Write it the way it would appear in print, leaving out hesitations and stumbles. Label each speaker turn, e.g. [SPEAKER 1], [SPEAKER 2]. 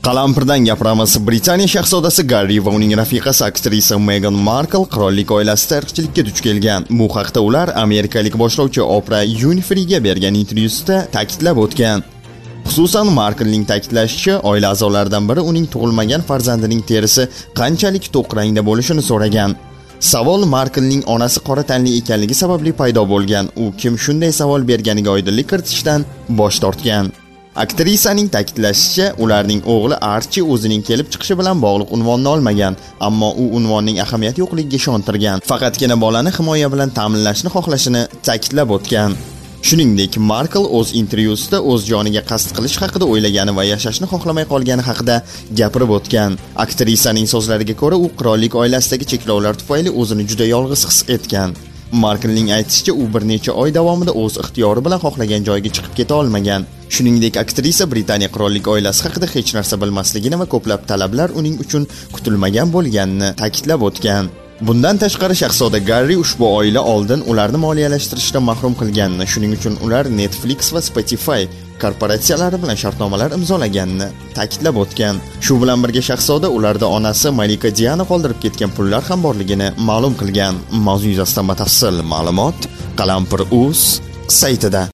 [SPEAKER 1] Qalampirdan gapiramiz. Britaniya shahzodasi Garri va uning rafiqasi aktrisa Meghan Markle qirollik oilasida irqchilikka duch kelgan. Bu haqda ular amerikalik boshlovchi Oprah Winfreyga bergan intervyusida ta'kidlab o'tgan. Xususan, Marklening ta'kidlashicha, oila a'zolaridan biri uning tug'ilmagan farzandining terisi qanchalik to'q rangda bo'lishini so'ragan. Savol Marklening onasi qora tanli ekanligi sababli paydo bo'lgan. U kim shunday savol berganiga oydinlik kiritishdan bosh tortgan. Aktrisaning ta'kidlashicha, ularning o'g'li Archi o'zining kelib chiqishi bilan bog'liq unvonni olmagan, ammo u unvonning ahamiyati yo'qligiga ishontirgan. Faqatgina bolani himoya bilan ta'minlashni xohlashini ta'kidlab o'tgan. Shuningdek, Markle o'z intervyusida o'z joniga qasd qilish haqida o'ylagani va yashashni xohlamay qolgani haqida gapirib o'tgan. Aktrisaning so'zlariga ko'ra, u qirollik oilasidagi cheklovlar tufayli o'zini juda yolg'iz his etgan. Marklening aytishicha, u bir necha oy davomida o'z ixtiyori bilan xohlagan joyga chiqib keta olmagan. Shuningdek, aktrisa Britaniya qirollik oilasi haqida hech narsa bilmasligini va ko'plab talablar uning uchun kutilmagan bo'lganini ta'kidlab o'tgan. Bundan tashqari, shahzoda Garri ushbu oila oldin ularni moliyalashtirishdan mahrum qilganini, shuning uchun ular Netflix va Spotify korporatsiyalari bilan shartnomalar imzolaganini ta'kidlab o'tgan. Shu bilan birga shahzoda ularda onasi Malika Diana qoldirib ketgan pullar ham borligini ma'lum qilgan. Mavzu yuzasidan batafsil ma'lumot Qalampir.uz saytida.